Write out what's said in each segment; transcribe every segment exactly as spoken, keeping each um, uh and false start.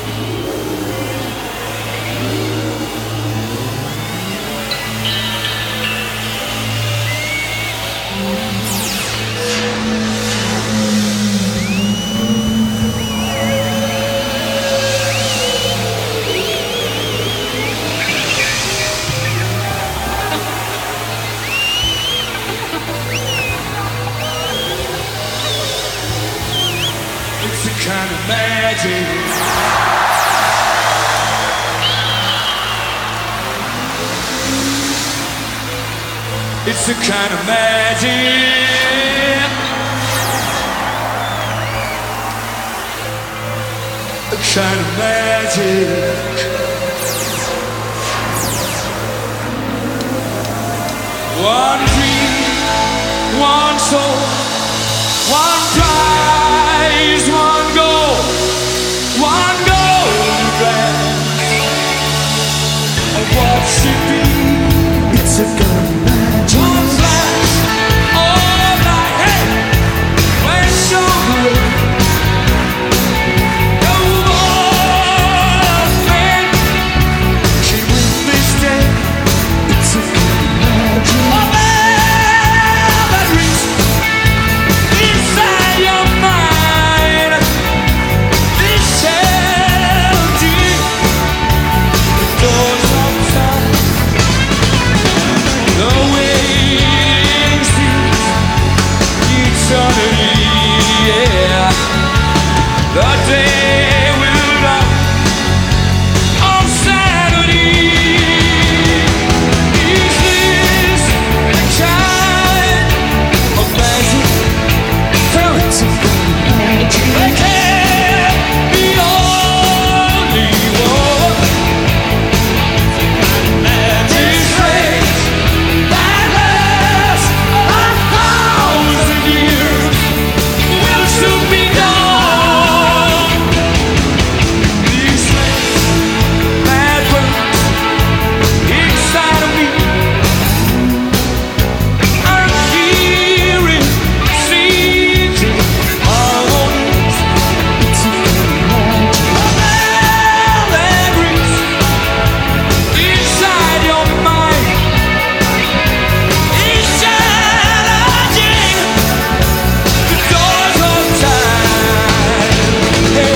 It's a kind of magic, a kind of magic. One dream, one soul, one prize, one goal, one golden glance. And what should be? It's a kind of one flash, all night, hey, when so good. No more man can win this day. It's a kind of magic. Oh, man, that reach inside your mind. This empty, the doors outside. The wings eternity, yeah. The day will dawn on Saturday. Is this the kind of magic? Tell it to me. There can't be only one. This race that lasts a thousand years will soon be done. These flames that burn inside of me, I'm hearing, seeing harmonies. It's a that reach inside your mind. It's challenging the doors of time. Hey.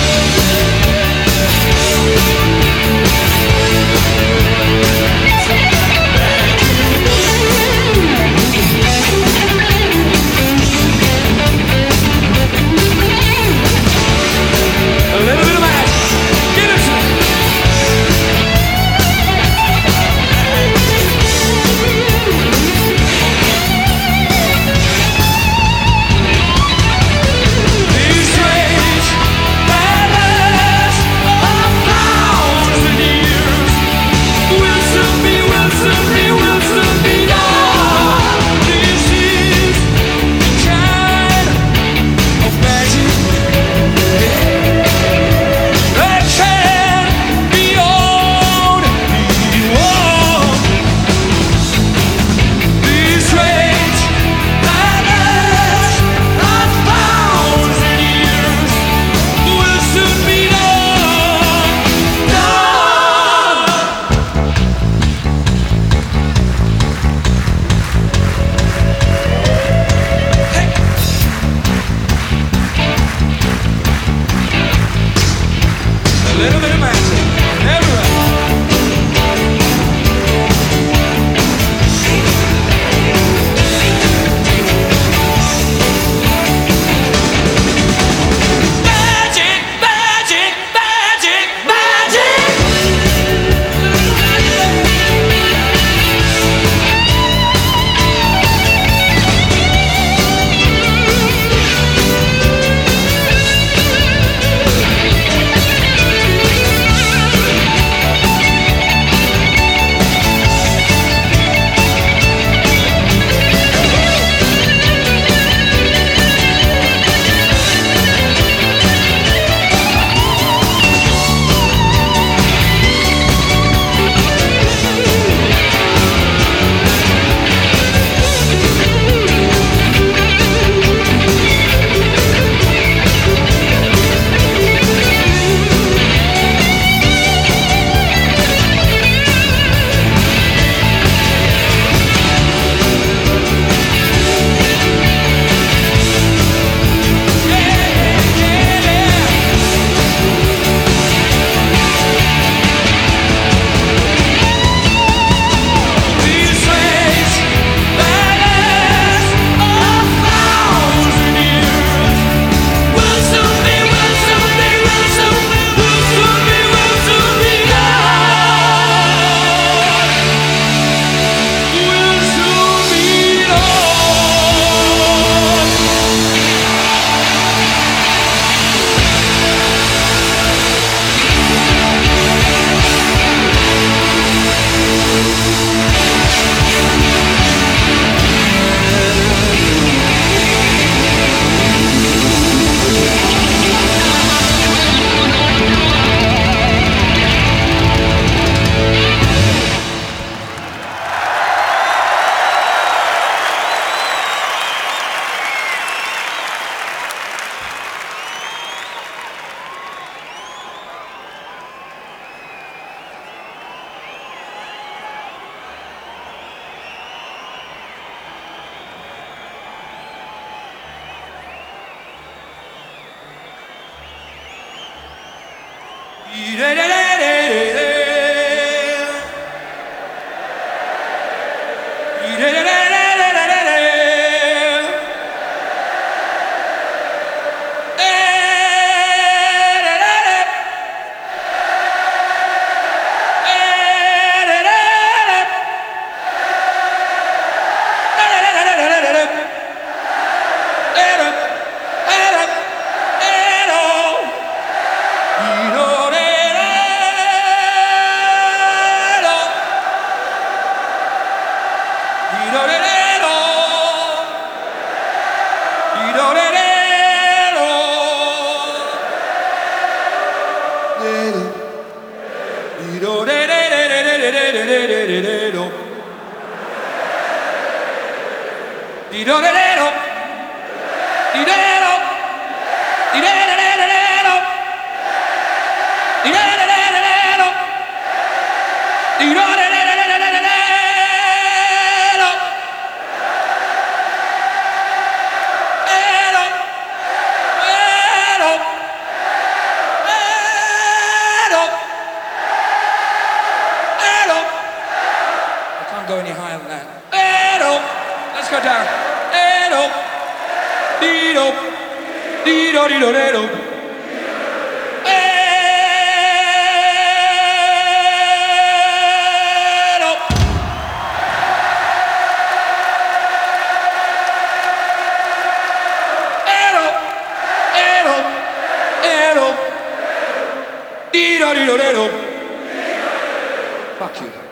A little bit of magic. Give it to me. These rays that last a thousand years will soon be, will soon be, will soon be done. This is the kind of magic that can be only one. These rays that last a thousand years will soon be done, done. A little bit of magic everywhere. Magic, magic, magic, magic. Go any higher than that. Edo. Let's go down. Edo. Dido. Dido, dido, dido. Edo. Edo. Edo. Edo. Dido, dido, dido. Fuck you.